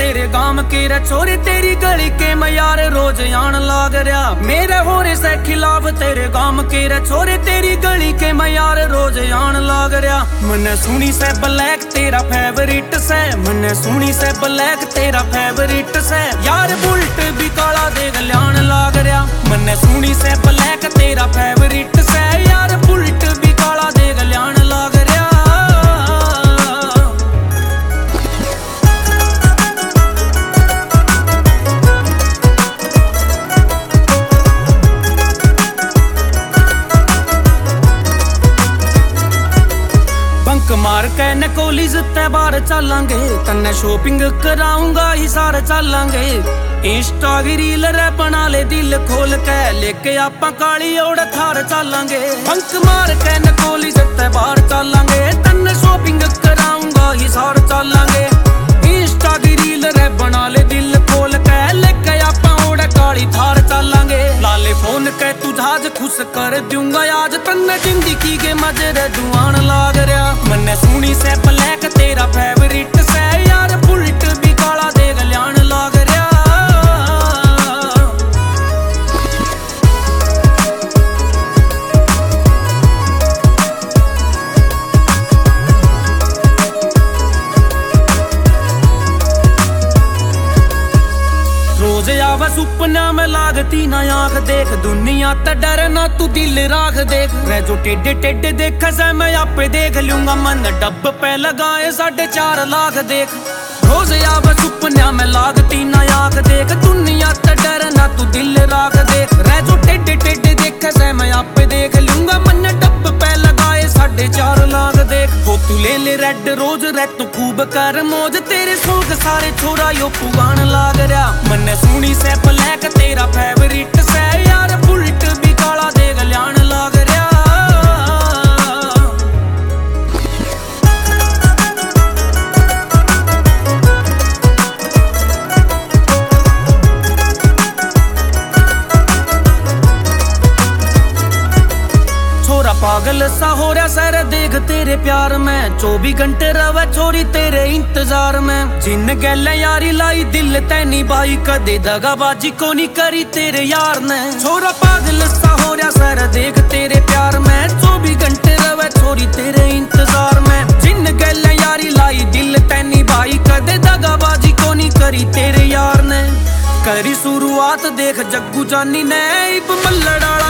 तेरे गाम के रे छोरे तेरी गली के मैं यार रोज आन लाग रहा। मेरे होरे से खिलाफ तेरे गाम के रे छोरे तेरी गली के मैं यार रोज आन लाग रहा। मने सुनी से ब्लैक तेरा फेवरेट से, मने सुनी से ब्लैक तेरा फेवरेट से यार बुलेट भी काला देख ल्यान लाग रहा। मने सुनी से ब्लैक तेरा फेवरेट से यार बुलेट भी काला देख ल्यान लाग रहा। मार के न कॉलेज ते बाहर चलांगे, तन्ने शॉपिंग कराऊंगा ही सारे चलांगे। इंस्टा की रील रे बना ले दिल खोल के, लेके आपा काली ओड़ थार चलांगे। बंक मार के न कॉलेज ते बाहर चलांगे, तन्ने शॉपिंग कराऊंगा ही सारे चलांगे। इंस्टा की रील रे बना ले दिल खोल के, लेके आपा ओड़ काली थार चलांगे। लाले फोन के तू जहाज खुश कर दूंगा आज, तन्ने जिंदगी के मजे रे दुआन लाग रहा। मन्ने सुनी से ब्लैक तेरा फेवरेट से यार बुलेट भी काला देख ल्यान लाग रहा। रोज आवे सुपना में लागती ना आँख देख, दुनिया त डर ना तू दिल राख देख। रे जो टेढ़े टेढ़े देख से मैं आपे देख लूंगा, मन डब पे लगाए 4.5 लाख देख। रोज आवे सुपना में लागती ना आँख देख, दुनिया त डर ना तू दिल राख देख। रे जो टेढ़े टेढ़े देख से मैं आपे देख लूंगा, मन डब पे लगाए 4.5 लाख देख। हो तू ले ले रेड रोज रे तू खूब कर मौज, तेरे शौक सारे छोरा यो पुगान लाग रहा। मन्ने सुनी से ब्लैक तेरा फेवरेट से यार बुलेट भी काला देख ल्यान लाग रहा। छोरा पागल सा हो रहा सर देख तेरे प्यार में, 24 घंटे रवे छोरी तेरे इंतजार में। जिन गैल यारी लाई दिल तैनी बाई, कदे दगाबाजी को नहीं करी तेरे यार ने। छोरा पागल सा हो रहा सर देख तेरे प्यार में, 24 घंटे रवे छोरी तेरे इंतजार में। जिन गैल यारी लाई दिल तैनी बाई, कदे दगाबाजी को नहीं करी तेरे यार ने। करी शुरुआत देख जग्गू जानी ने इब मल्लड़ वाला